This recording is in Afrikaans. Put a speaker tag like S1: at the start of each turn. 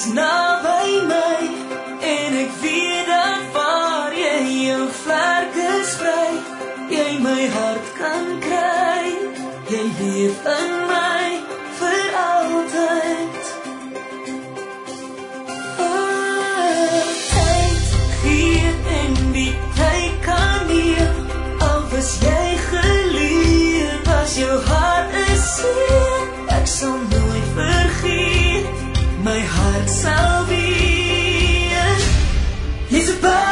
S1: naby my en ek weet dat waar jy jou vlerke sprei, jy my hart kan kry, jy leef in my vir altyd. Tyd gee en die tyd kan nie, al was jy geleer, was jou hart is seer, ek sal nooit vergeet, my hart sal weer. Jy's 'n